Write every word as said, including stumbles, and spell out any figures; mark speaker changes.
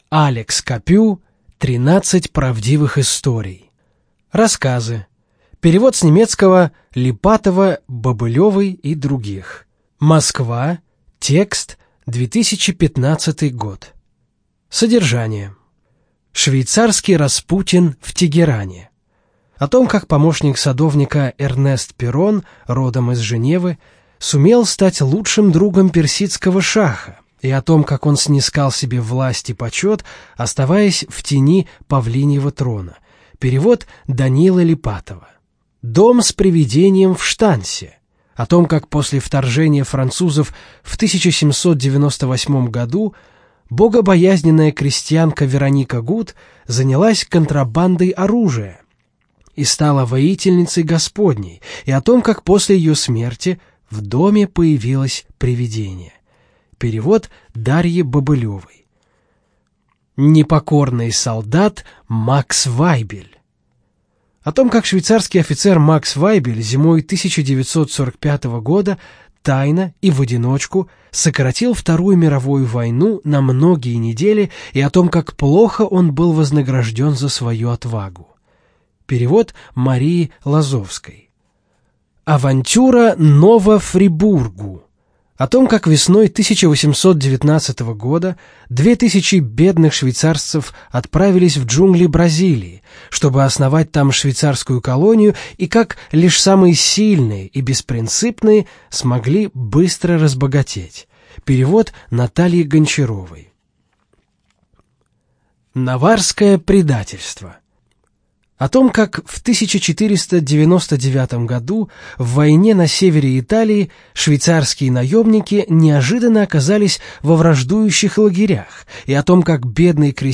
Speaker 1: Алекс Капю «Тринадцать правдивых историй». Рассказы. Перевод с немецкого Липатова, Бобылевой и других. Москва. Текст. две тысячи пятнадцатый год. Содержание. Швейцарский Распутин в Тегеране. О том, как помощник садовника Эрнест Перрон, родом из Женевы, сумел стать лучшим другом персидского шаха, и о том, как он снискал себе власть и почет, оставаясь в тени павлиньего трона. Перевод Данила Липатова. Дом с привидением в Штансе. О том, как после вторжения французов в тысяча семьсот девяносто восьмом году богобоязненная крестьянка Вероника Гуд занялась контрабандой оружия и стала воительницей Господней, и о том, как после ее смерти в доме появилось привидение. Перевод Дарьи Бобылевой. Непокорный солдат Макс Вайбель. О том, как швейцарский офицер Макс Вайбель зимой тысяча девятьсот сорок пятого года тайно и в одиночку сократил Вторую мировую войну на многие недели, и о том, как плохо он был вознагражден за свою отвагу. Перевод Марии Лазовской. Авантюра Ново-Фрибургу. О том, как весной тысяча восемьсот девятнадцатого года две тысячи бедных швейцарцев отправились в джунгли Бразилии, чтобы основать там швейцарскую колонию, и как лишь самые сильные и беспринципные смогли быстро разбогатеть. Перевод Натальи Гончаровой. Наварское предательство. О том, как в тысяча четыреста девяносто девятом году в войне на севере Италии швейцарские наемники неожиданно оказались во враждующих лагерях, и о том, как бедный крестьянин